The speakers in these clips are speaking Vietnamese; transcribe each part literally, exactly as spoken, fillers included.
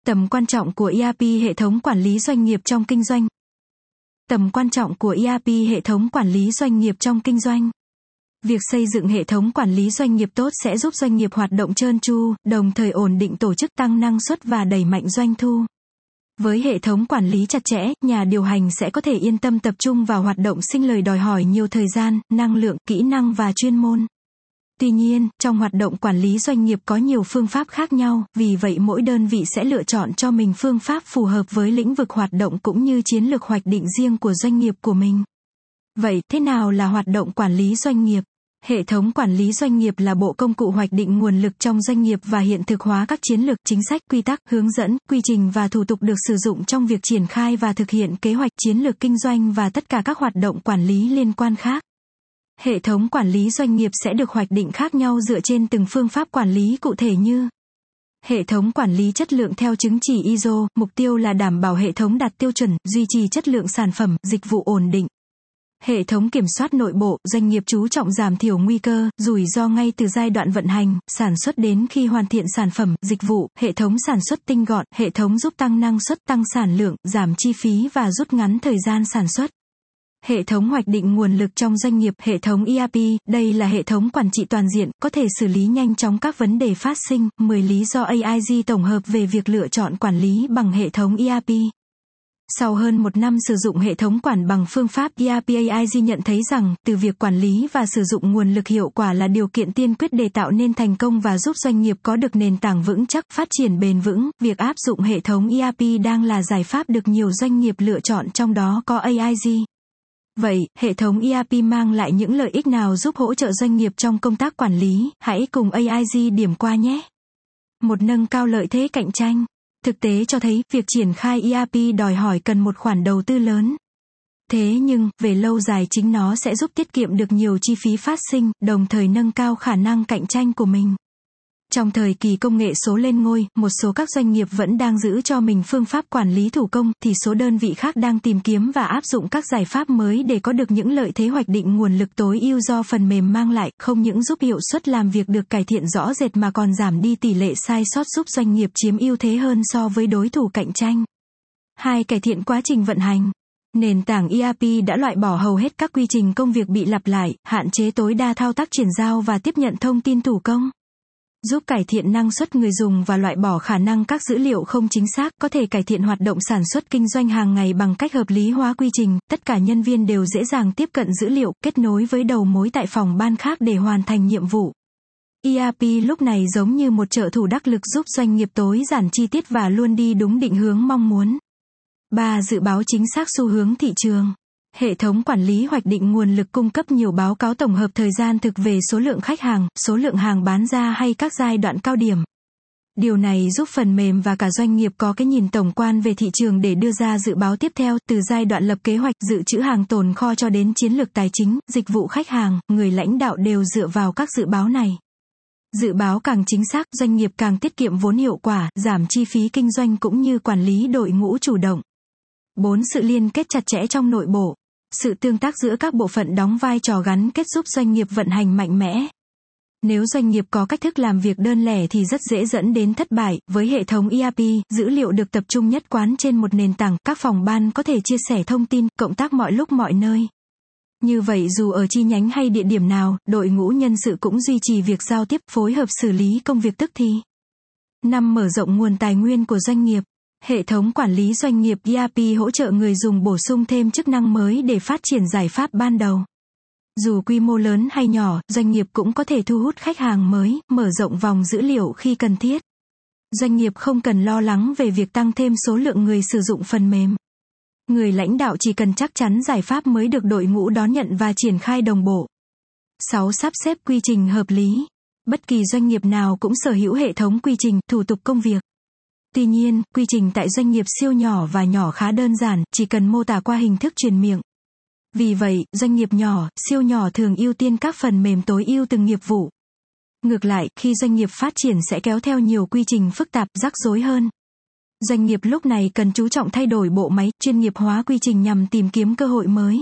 Tầm quan trọng của e rờ pê hệ thống quản lý doanh nghiệp trong kinh doanh. Tầm quan trọng của e rờ pê hệ thống quản lý doanh nghiệp trong kinh doanh. Việc xây dựng hệ thống quản lý doanh nghiệp tốt sẽ giúp doanh nghiệp hoạt động trơn tru, đồng thời ổn định tổ chức, tăng năng suất và đẩy mạnh doanh thu. Với hệ thống quản lý chặt chẽ, nhà điều hành sẽ có thể yên tâm tập trung vào hoạt động sinh lời đòi hỏi nhiều thời gian, năng lượng, kỹ năng và chuyên môn. Tuy nhiên, trong hoạt động quản lý doanh nghiệp có nhiều phương pháp khác nhau, vì vậy mỗi đơn vị sẽ lựa chọn cho mình phương pháp phù hợp với lĩnh vực hoạt động cũng như chiến lược hoạch định riêng của doanh nghiệp của mình. Vậy, thế nào là hoạt động quản lý doanh nghiệp? Hệ thống quản lý doanh nghiệp là bộ công cụ hoạch định nguồn lực trong doanh nghiệp và hiện thực hóa các chiến lược, chính sách, quy tắc, hướng dẫn, quy trình và thủ tục được sử dụng trong việc triển khai và thực hiện kế hoạch, chiến lược kinh doanh và tất cả các hoạt động quản lý liên quan khác. Hệ thống quản lý doanh nghiệp sẽ được hoạch định khác nhau dựa trên từng phương pháp quản lý cụ thể như: hệ thống quản lý chất lượng theo chứng chỉ i ét ô, mục tiêu là đảm bảo hệ thống đạt tiêu chuẩn, duy trì chất lượng sản phẩm, dịch vụ ổn định. Hệ thống kiểm soát nội bộ, doanh nghiệp chú trọng giảm thiểu nguy cơ, rủi ro ngay từ giai đoạn vận hành, sản xuất đến khi hoàn thiện sản phẩm, dịch vụ. Hệ thống sản xuất tinh gọn, hệ thống giúp tăng năng suất, tăng sản lượng, giảm chi phí và rút ngắn thời gian sản xuất. Hệ thống hoạch định nguồn lực trong doanh nghiệp, hệ thống e rờ pê, đây là hệ thống quản trị toàn diện, có thể xử lý nhanh chóng các vấn đề phát sinh. mười lý do a i giê tổng hợp về việc lựa chọn quản lý bằng hệ thống e rờ pê. Sau hơn một năm sử dụng hệ thống quản bằng phương pháp e rờ pê, a i giê nhận thấy rằng, từ việc quản lý và sử dụng nguồn lực hiệu quả là điều kiện tiên quyết để tạo nên thành công và giúp doanh nghiệp có được nền tảng vững chắc, phát triển bền vững. Việc áp dụng hệ thống e rờ pê đang là giải pháp được nhiều doanh nghiệp lựa chọn, trong đó có a i giê. Vậy, hệ thống e rờ pê mang lại những lợi ích nào giúp hỗ trợ doanh nghiệp trong công tác quản lý? Hãy cùng a i giê điểm qua nhé. một Nâng cao lợi thế cạnh tranh. Thực tế cho thấy, việc triển khai e rờ pê đòi hỏi cần một khoản đầu tư lớn. Thế nhưng, về lâu dài chính nó sẽ giúp tiết kiệm được nhiều chi phí phát sinh, đồng thời nâng cao khả năng cạnh tranh của mình. Trong thời kỳ công nghệ số lên ngôi, một số các doanh nghiệp vẫn đang giữ cho mình phương pháp quản lý thủ công, thì số đơn vị khác đang tìm kiếm và áp dụng các giải pháp mới để có được những lợi thế hoạch định nguồn lực tối ưu do phần mềm mang lại, không những giúp hiệu suất làm việc được cải thiện rõ rệt mà còn giảm đi tỷ lệ sai sót, giúp doanh nghiệp chiếm ưu thế hơn so với đối thủ cạnh tranh. hai Cải thiện quá trình vận hành. Nền tảng e rờ pê đã loại bỏ hầu hết các quy trình công việc bị lặp lại, hạn chế tối đa thao tác chuyển giao và tiếp nhận thông tin thủ công. Giúp cải thiện năng suất người dùng và loại bỏ khả năng các dữ liệu không chính xác, có thể cải thiện hoạt động sản xuất kinh doanh hàng ngày bằng cách hợp lý hóa quy trình, tất cả nhân viên đều dễ dàng tiếp cận dữ liệu, kết nối với đầu mối tại phòng ban khác để hoàn thành nhiệm vụ. e rờ pê lúc này giống như một trợ thủ đắc lực giúp doanh nghiệp tối giản chi tiết và luôn đi đúng định hướng mong muốn. ba Dự báo chính xác xu hướng thị trường. Hệ thống quản lý hoạch định nguồn lực cung cấp nhiều báo cáo tổng hợp thời gian thực về số lượng khách hàng, số lượng hàng bán ra hay các giai đoạn cao điểm. Điều này giúp phần mềm và cả doanh nghiệp có cái nhìn tổng quan về thị trường để đưa ra dự báo tiếp theo, từ giai đoạn lập kế hoạch, dự trữ hàng tồn kho cho đến chiến lược tài chính, dịch vụ khách hàng, người lãnh đạo đều dựa vào các dự báo này. Dự báo càng chính xác, doanh nghiệp càng tiết kiệm vốn hiệu quả, giảm chi phí kinh doanh cũng như quản lý đội ngũ chủ động. bốn Sự liên kết chặt chẽ trong nội bộ. Sự tương tác giữa các bộ phận đóng vai trò gắn kết giúp doanh nghiệp vận hành mạnh mẽ. Nếu doanh nghiệp có cách thức làm việc đơn lẻ thì rất dễ dẫn đến thất bại. Với hệ thống e rờ pê, dữ liệu được tập trung nhất quán trên một nền tảng, các phòng ban có thể chia sẻ thông tin, cộng tác mọi lúc mọi nơi. Như vậy dù ở chi nhánh hay địa điểm nào, đội ngũ nhân sự cũng duy trì việc giao tiếp, phối hợp xử lý công việc tức thì. năm Mở rộng nguồn tài nguyên của doanh nghiệp. Hệ thống quản lý doanh nghiệp e rờ pê hỗ trợ người dùng bổ sung thêm chức năng mới để phát triển giải pháp ban đầu. Dù quy mô lớn hay nhỏ, doanh nghiệp cũng có thể thu hút khách hàng mới, mở rộng vòng dữ liệu khi cần thiết. Doanh nghiệp không cần lo lắng về việc tăng thêm số lượng người sử dụng phần mềm. Người lãnh đạo chỉ cần chắc chắn giải pháp mới được đội ngũ đón nhận và triển khai đồng bộ. sáu Sắp xếp quy trình hợp lý. Bất kỳ doanh nghiệp nào cũng sở hữu hệ thống quy trình, thủ tục công việc. Tuy nhiên, quy trình tại doanh nghiệp siêu nhỏ và nhỏ khá đơn giản, chỉ cần mô tả qua hình thức truyền miệng. Vì vậy, doanh nghiệp nhỏ, siêu nhỏ thường ưu tiên các phần mềm tối ưu từng nghiệp vụ. Ngược lại, khi doanh nghiệp phát triển sẽ kéo theo nhiều quy trình phức tạp, rắc rối hơn. Doanh nghiệp lúc này cần chú trọng thay đổi bộ máy, chuyên nghiệp hóa quy trình nhằm tìm kiếm cơ hội mới.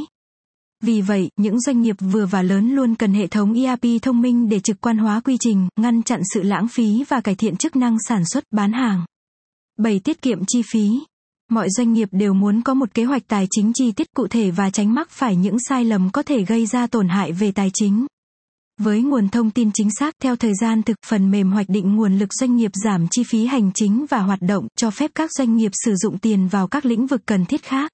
Vì vậy, những doanh nghiệp vừa và lớn luôn cần hệ thống e rờ pê thông minh để trực quan hóa quy trình, ngăn chặn sự lãng phí và cải thiện chức năng sản xuất, bán hàng. bảy. Tiết kiệm chi phí. Mọi doanh nghiệp đều muốn có một kế hoạch tài chính chi tiết cụ thể và tránh mắc phải những sai lầm có thể gây ra tổn hại về tài chính. Với nguồn thông tin chính xác theo thời gian thực, phần mềm hoạch định nguồn lực doanh nghiệp giảm chi phí hành chính và hoạt động, cho phép các doanh nghiệp sử dụng tiền vào các lĩnh vực cần thiết khác.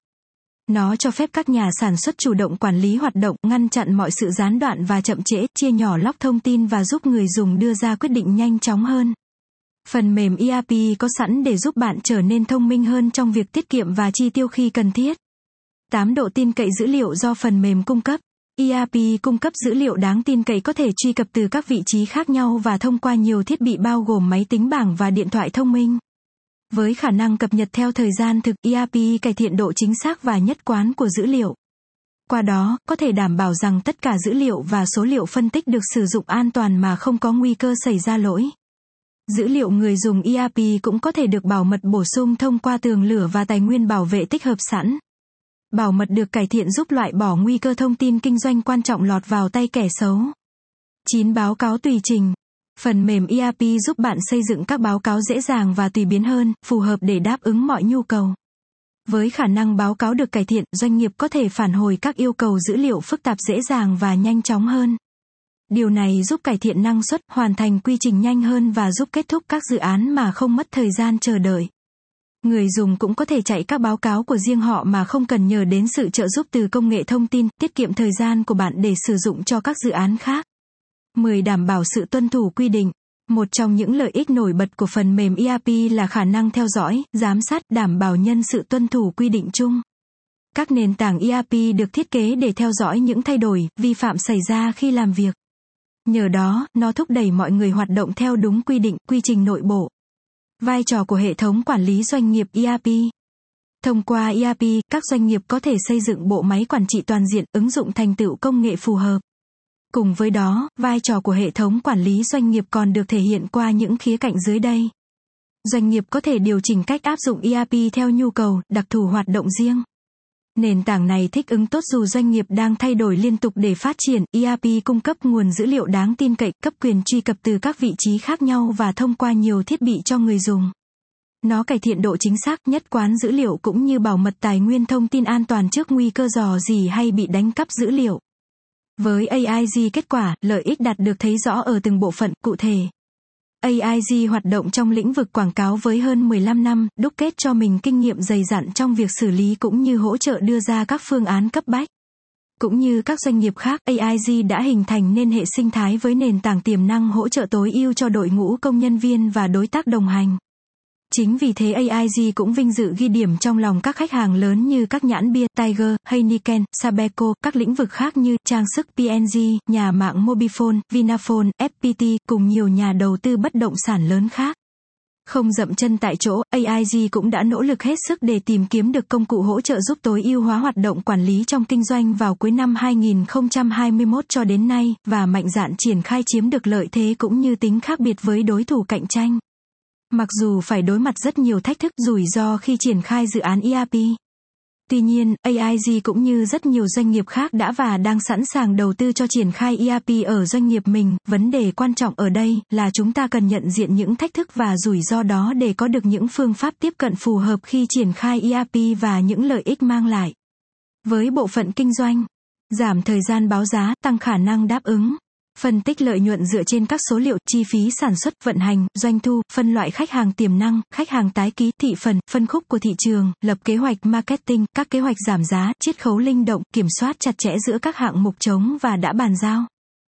Nó cho phép các nhà sản xuất chủ động quản lý hoạt động, ngăn chặn mọi sự gián đoạn và chậm trễ, chia nhỏ log thông tin và giúp người dùng đưa ra quyết định nhanh chóng hơn. Phần mềm e rờ pê có sẵn để giúp bạn trở nên thông minh hơn trong việc tiết kiệm và chi tiêu khi cần thiết. tám. Độ tin cậy dữ liệu do phần mềm cung cấp. e rờ pê cung cấp dữ liệu đáng tin cậy có thể truy cập từ các vị trí khác nhau và thông qua nhiều thiết bị bao gồm máy tính bảng và điện thoại thông minh. Với khả năng cập nhật theo thời gian thực, e rờ pê cải thiện độ chính xác và nhất quán của dữ liệu. Qua đó, có thể đảm bảo rằng tất cả dữ liệu và số liệu phân tích được sử dụng an toàn mà không có nguy cơ xảy ra lỗi. Dữ liệu người dùng e rờ pê cũng có thể được bảo mật bổ sung thông qua tường lửa và tài nguyên bảo vệ tích hợp sẵn. Bảo mật được cải thiện giúp loại bỏ nguy cơ thông tin kinh doanh quan trọng lọt vào tay kẻ xấu. chín. Báo cáo tùy trình. Phần mềm e rờ pê giúp bạn xây dựng các báo cáo dễ dàng và tùy biến hơn, phù hợp để đáp ứng mọi nhu cầu. Với khả năng báo cáo được cải thiện, doanh nghiệp có thể phản hồi các yêu cầu dữ liệu phức tạp dễ dàng và nhanh chóng hơn. Điều này giúp cải thiện năng suất, hoàn thành quy trình nhanh hơn và giúp kết thúc các dự án mà không mất thời gian chờ đợi. Người dùng cũng có thể chạy các báo cáo của riêng họ mà không cần nhờ đến sự trợ giúp từ công nghệ thông tin, tiết kiệm thời gian của bạn để sử dụng cho các dự án khác. mười. Đảm bảo sự tuân thủ quy định. Một trong những lợi ích nổi bật của phần mềm e rờ pê là khả năng theo dõi, giám sát, đảm bảo nhân sự tuân thủ quy định chung. Các nền tảng e rờ pê được thiết kế để theo dõi những thay đổi, vi phạm xảy ra khi làm việc. Nhờ đó, nó thúc đẩy mọi người hoạt động theo đúng quy định, quy trình nội bộ. Vai trò của hệ thống quản lý doanh nghiệp e rờ pê. Thông qua e rờ pê, các doanh nghiệp có thể xây dựng bộ máy quản trị toàn diện, ứng dụng thành tựu công nghệ phù hợp. Cùng với đó, vai trò của hệ thống quản lý doanh nghiệp còn được thể hiện qua những khía cạnh dưới đây. Doanh nghiệp có thể điều chỉnh cách áp dụng e rờ pê theo nhu cầu, đặc thù hoạt động riêng. Nền tảng này thích ứng tốt dù doanh nghiệp đang thay đổi liên tục để phát triển. e rờ pê cung cấp nguồn dữ liệu đáng tin cậy, cấp quyền truy cập từ các vị trí khác nhau và thông qua nhiều thiết bị cho người dùng. Nó cải thiện độ chính xác, nhất quán dữ liệu cũng như bảo mật tài nguyên thông tin an toàn trước nguy cơ rò rỉ hay bị đánh cắp dữ liệu. Với a i giê kết quả, lợi ích đạt được thấy rõ ở từng bộ phận cụ thể. a i giê hoạt động trong lĩnh vực quảng cáo với hơn mười lăm năm, đúc kết cho mình kinh nghiệm dày dặn trong việc xử lý cũng như hỗ trợ đưa ra các phương án cấp bách. Cũng như các doanh nghiệp khác, a i giê đã hình thành nên hệ sinh thái với nền tảng tiềm năng hỗ trợ tối ưu cho đội ngũ công nhân viên và đối tác đồng hành. Chính vì thế a i giê cũng vinh dự ghi điểm trong lòng các khách hàng lớn như các nhãn bia, Tiger, Heineken, Sabeco, các lĩnh vực khác như trang sức pê en giê, nhà mạng Mobifone, Vinaphone, ép pê tê, cùng nhiều nhà đầu tư bất động sản lớn khác. Không dậm chân tại chỗ, a i giê cũng đã nỗ lực hết sức để tìm kiếm được công cụ hỗ trợ giúp tối ưu hóa hoạt động quản lý trong kinh doanh vào cuối năm hai nghìn không trăm hai mươi mốt cho đến nay, và mạnh dạn triển khai chiếm được lợi thế cũng như tính khác biệt với đối thủ cạnh tranh. Mặc dù phải đối mặt rất nhiều thách thức, rủi ro khi triển khai dự án e rờ pê. Tuy nhiên, a i giê cũng như rất nhiều doanh nghiệp khác đã và đang sẵn sàng đầu tư cho triển khai e rờ pê ở doanh nghiệp mình. Vấn đề quan trọng ở đây là chúng ta cần nhận diện những thách thức và rủi ro đó để có được những phương pháp tiếp cận phù hợp khi triển khai e rờ pê và những lợi ích mang lại. Với bộ phận kinh doanh, giảm thời gian báo giá, tăng khả năng đáp ứng. Phân tích lợi nhuận dựa trên các số liệu, chi phí sản xuất, vận hành, doanh thu, phân loại khách hàng tiềm năng, khách hàng tái ký, thị phần, phân khúc của thị trường, lập kế hoạch marketing, các kế hoạch giảm giá, chiết khấu linh động, kiểm soát chặt chẽ giữa các hạng mục trống và đã bàn giao.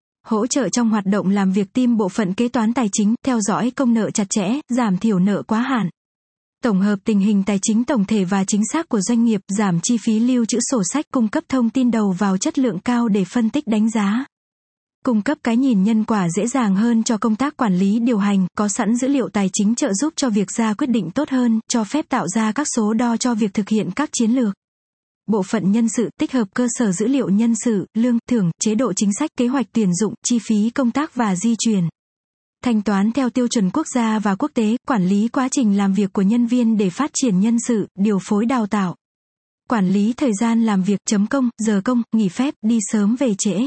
Hỗ trợ trong hoạt động làm việc team bộ phận kế toán tài chính, theo dõi công nợ chặt chẽ, giảm thiểu nợ quá hạn. Tổng hợp tình hình tài chính tổng thể và chính xác của doanh nghiệp, giảm chi phí lưu trữ sổ sách, cung cấp thông tin đầu vào chất lượng cao để phân tích đánh giá. Cung cấp cái nhìn nhân quả dễ dàng hơn cho công tác quản lý điều hành, có sẵn dữ liệu tài chính trợ giúp cho việc ra quyết định tốt hơn, cho phép tạo ra các số đo cho việc thực hiện các chiến lược. Bộ phận nhân sự, tích hợp cơ sở dữ liệu nhân sự, lương, thưởng, chế độ chính sách, kế hoạch tuyển dụng, chi phí công tác và di chuyển. Thanh toán theo tiêu chuẩn quốc gia và quốc tế, quản lý quá trình làm việc của nhân viên để phát triển nhân sự, điều phối đào tạo. Quản lý thời gian làm việc, chấm công, giờ công, nghỉ phép, đi sớm về trễ.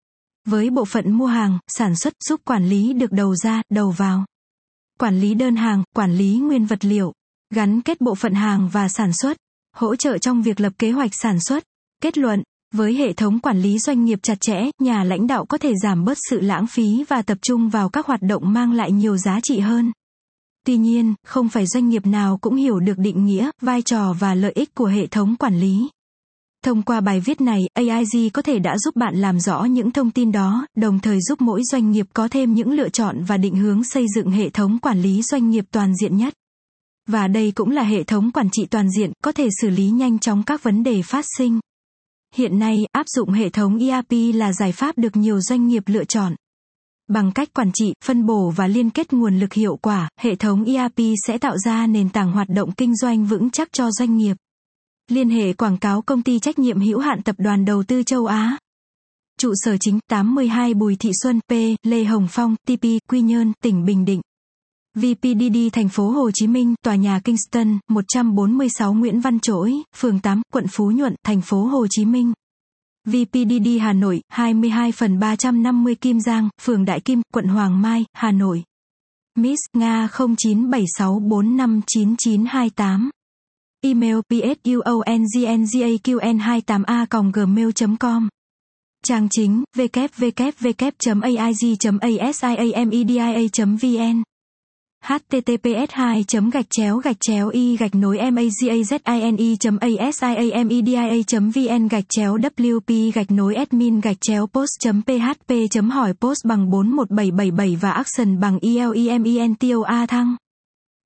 Với bộ phận mua hàng, sản xuất, giúp quản lý được đầu ra, đầu vào. Quản lý đơn hàng, quản lý nguyên vật liệu. Gắn kết bộ phận hàng và sản xuất. Hỗ trợ trong việc lập kế hoạch sản xuất. Kết luận, với hệ thống quản lý doanh nghiệp chặt chẽ, nhà lãnh đạo có thể giảm bớt sự lãng phí và tập trung vào các hoạt động mang lại nhiều giá trị hơn. Tuy nhiên, không phải doanh nghiệp nào cũng hiểu được định nghĩa, vai trò và lợi ích của hệ thống quản lý. Thông qua bài viết này, a i giê có thể đã giúp bạn làm rõ những thông tin đó, đồng thời giúp mỗi doanh nghiệp có thêm những lựa chọn và định hướng xây dựng hệ thống quản lý doanh nghiệp toàn diện nhất. Và đây cũng là hệ thống quản trị toàn diện, có thể xử lý nhanh chóng các vấn đề phát sinh. Hiện nay, áp dụng hệ thống e rờ pê là giải pháp được nhiều doanh nghiệp lựa chọn. Bằng cách quản trị, phân bổ và liên kết nguồn lực hiệu quả, hệ thống e rờ pê sẽ tạo ra nền tảng hoạt động kinh doanh vững chắc cho doanh nghiệp. Liên hệ quảng cáo công ty trách nhiệm hữu hạn Tập đoàn Đầu tư Châu Á. Trụ sở chính tám mươi hai Bùi Thị Xuân, P. Lê Hồng Phong, tê pê, Quy Nhơn, tỉnh Bình Định. vê pê đê đê Thành phố Hồ Chí Minh, tòa nhà Kingston, một trăm bốn mươi sáu Nguyễn Văn Trỗi, phường tám, quận Phú Nhuận, thành phố Hồ Chí Minh. vê pê đê đê Hà Nội, hai mươi hai phần ba trăm năm mươi Kim Giang, phường Đại Kim, quận Hoàng Mai, Hà Nội. Miss Nga không chín bảy sáu bốn năm chín chín hai tám. Email psungnzaqn hai tám a còng gmail chấm com. Trang chính w w w chấm a i g chấm a siamedia chấm vn. https hai gạch chéo gạch chéo y gạch nối magazine chấm asiamedia chấm vn gạch chéo wp gạch nối admin gạch chéo post chấm php chấm hỏi post bằng bốn một bảy bảy bảy và action bằng elementor thăng